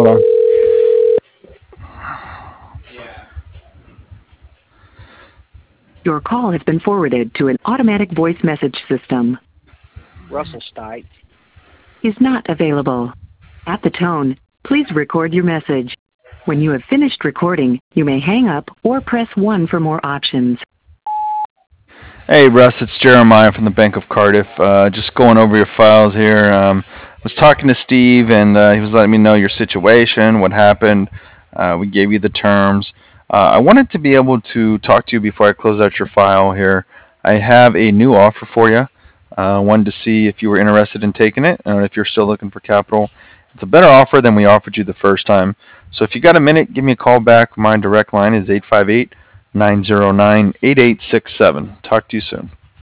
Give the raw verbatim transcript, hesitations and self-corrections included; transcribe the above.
Hold on. Your call has been forwarded to an automatic voice message system. Russell Stipe Is not available. At the tone, please record your message. When you have finished recording, you may hang up or press one for more options. Hey, Russ, it's Jeremiah from the Bank of Cardiff. Uh, just going over your files here. Um, I was talking to Steve, and uh, he was letting me know your situation, what happened. Uh, we gave you the terms. Uh, I wanted to be able to talk to you before I close out your file here. I have a new offer for you. I uh, wanted to see if you were interested in taking it, and if you're still looking for capital. It's a better offer than we offered you the first time. So if you got a minute, give me a call back. My direct line is eight five eight, nine zero nine, eight eight six seven. Talk to you soon.